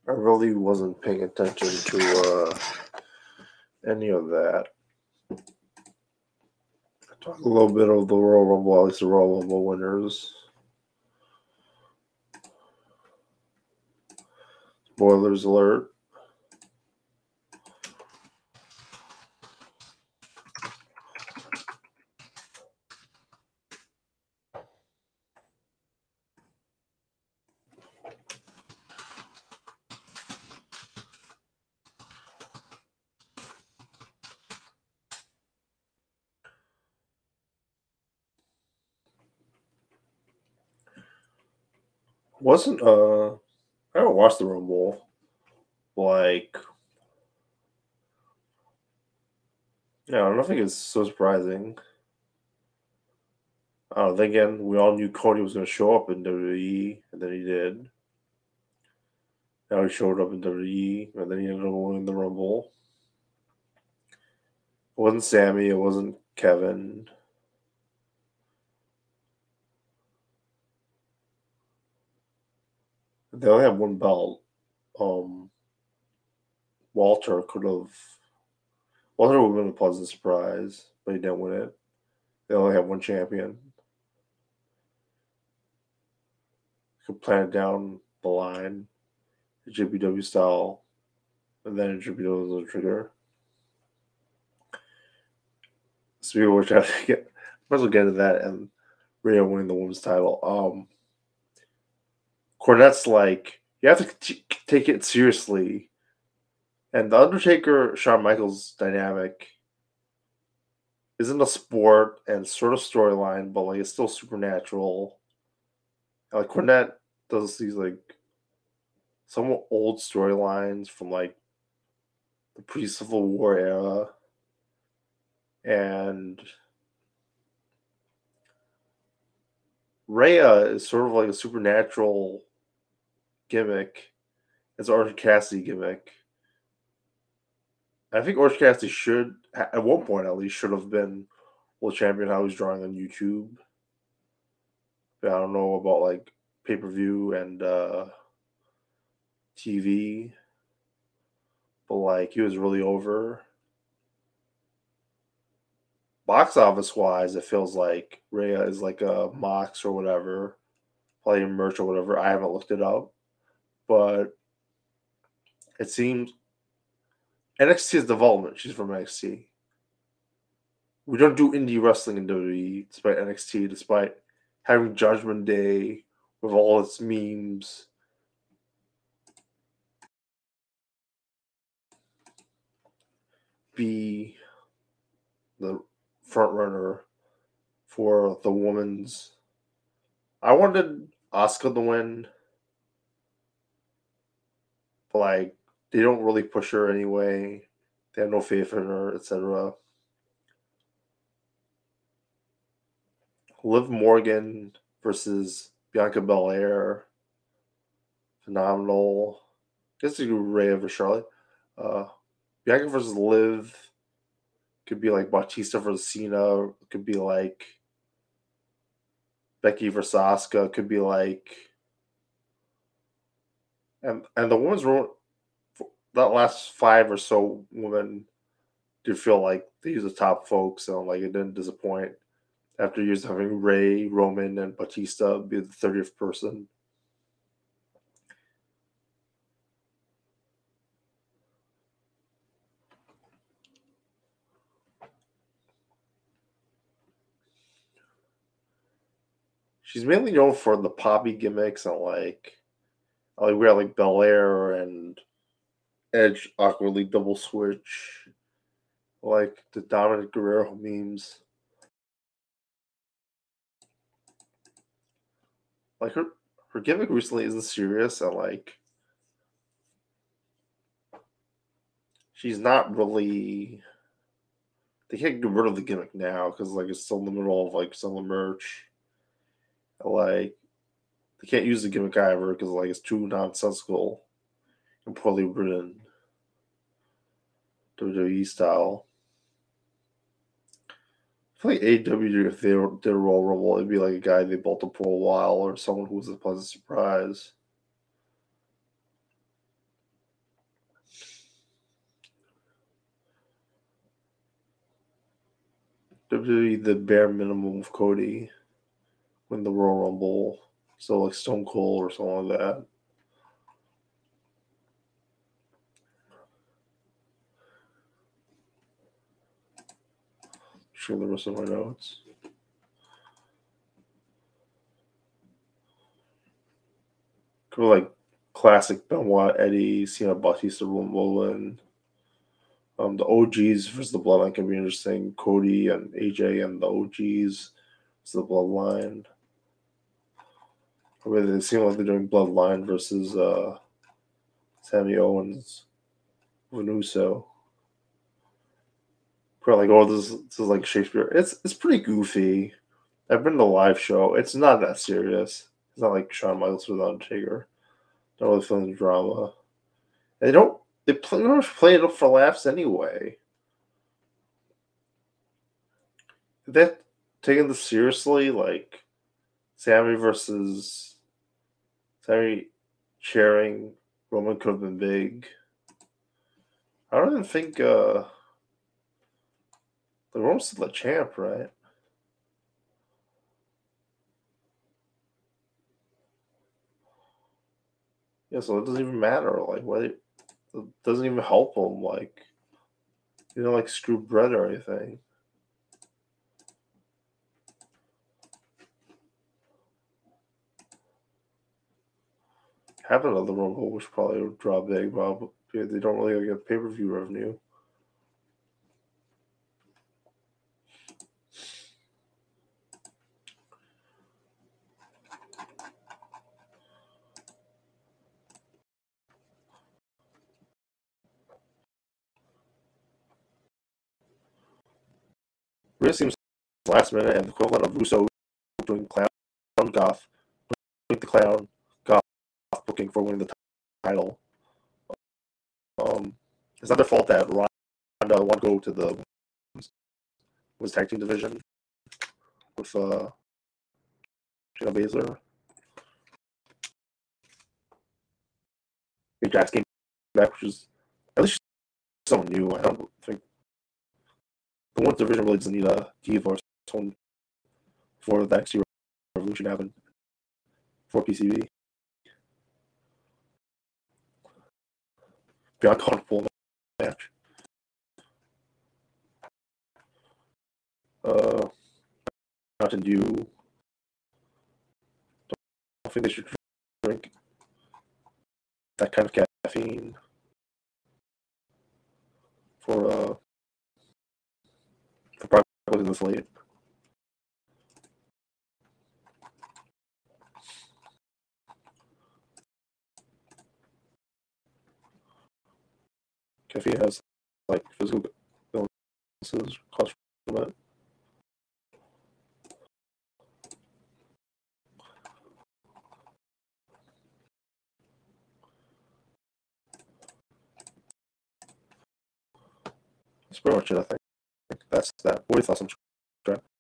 I really wasn't paying attention to any of that. Talk a little bit of the Royal Rumble, at least the Royal Rumble winners. Spoilers alert. Wasn't I don't watch the Rumble. Like, yeah, I don't think it's so surprising. I don't know. Again, we all knew Cody was going to show up in WWE, and then he did. Now he showed up in WWE, and then he ended up winning the Rumble. It wasn't Sammy. It wasn't Kevin. They only have one belt. Um, Walter could have. Walter would have been a pleasant surprise, but he didn't win it. They only have one champion. Could plan it down the line, JPW style, and then JPW was a trigger. Speaking of which, I might as well get into that and Rhea winning the women's title. Cornette's like, you have to take it seriously. And the Undertaker Shawn Michaels dynamic isn't a sport and sort of storyline, but like it's still supernatural. And, like Cornette does these like somewhat old storylines from like the pre-Civil War era, and Rhea is sort of like a supernatural gimmick. It's an Orange Cassidy gimmick. I think Orange Cassidy should, at one point at least, should have been world champion. How he's drawing on YouTube. But I don't know about like pay per view and TV, but like he was really over. Box office wise, it feels like Rhea is like a Mox or whatever, probably merch or whatever. I haven't looked it up, but it seems NXT is development. She's from NXT. We don't do indie wrestling in WWE, despite NXT, despite having Judgment Day with all its memes. Be the front runner for the women's. I wanted Asuka to win, but like they don't really push her anyway. They have no faith in her, etc. Liv Morgan versus Bianca Belair, phenomenal. I guess you could Rhea versus Charlotte. Uh, Bianca versus Liv could be like Batista versus Cena. It could be like Becky versus Asuka. It could be like and the women's room that last five or so women did feel like these are top folks and like it didn't disappoint after years of having Ray, Roman, and Batista be the 30th person. She's mainly known for the poppy gimmicks and like we had like Belair and Edge awkwardly double switch, like the Dominic Guerrero memes. Like her gimmick recently isn't serious and like she's not really. They can't get rid of the gimmick now because like it's still in the middle of like selling merch. Like they can't use the gimmick either because like it's too nonsensical and poorly written WWE style. I feel like AEW if they did a Royal Rumble, it'd be like a guy they built up for a while or someone who was a pleasant surprise. WWE the bare minimum of Cody win the Royal Rumble. So like Stone Cold or something like that. Sure, the rest of my notes. Could be like classic Benoit, Eddie, Cena, Batista, Roman. The OGs versus the Bloodline can be interesting. Cody and AJ and the OGs versus the Bloodline. I mean, they seem like they're doing Bloodline versus Sami Owens, Venuso. Probably like, oh, this is like Shakespeare. It's pretty goofy. I've been to a live show. It's not that serious. It's not like Shawn Michaels with Undertaker. Don't really feel any drama. And they pretty much play it up for laughs anyway. They're taking this seriously, like Sammy cheering Roman could have been big. I don't even think the Roman's still the champ, right? Yeah, so it doesn't even matter. Like, what? It doesn't even help him. Like, like screw bread or anything. Have another Rumble, which probably would draw big, but they don't really get pay per view revenue. Really seems last minute and the equivalent of Russo doing Clown Goth, doing the Clown Goth booking for winning the title. It's not their fault that Ronda want to go to the women's tag team division with Shayna Baszler. Jax came back, which is at least someone new. I don't think the women's division really doesn't need a diva or someone for the NXT Revolution happened for PCB. Beyond comfortable match. Mountain Dew. I think they should drink that kind of caffeine for probably this late. Caffeine has like physical illnesses caused from it. That's pretty much it, I think. That's that. What are your thoughts on Trap?